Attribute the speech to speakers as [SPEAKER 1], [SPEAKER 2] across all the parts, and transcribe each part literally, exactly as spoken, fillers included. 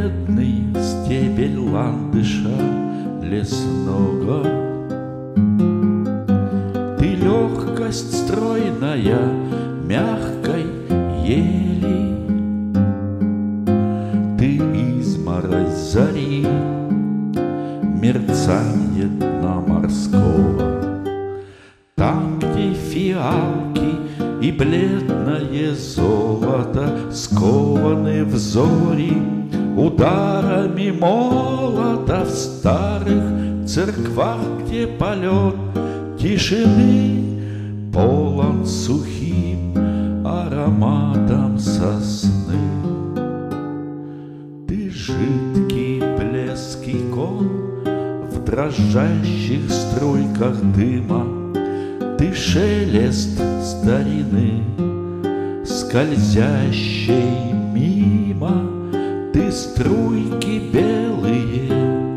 [SPEAKER 1] бледный стебель ландыша лесного. Ты легкость стройная мягкой ели, ты изморозь зари, мерцанье дна морского. Там, где фиалки и бледное золото скованы в зори ударами молота, в старых церквах, где полет тишины полон сухим ароматом сосны. Ты жидкий блеск икон в дрожащих струйках дыма, ты шелест старины, скользящей мимо, ты струйки белые,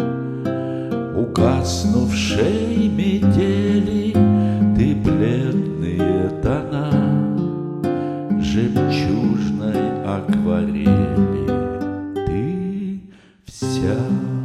[SPEAKER 1] угаснувшей метели, ты бледные тона жемчужной акварели, ты вся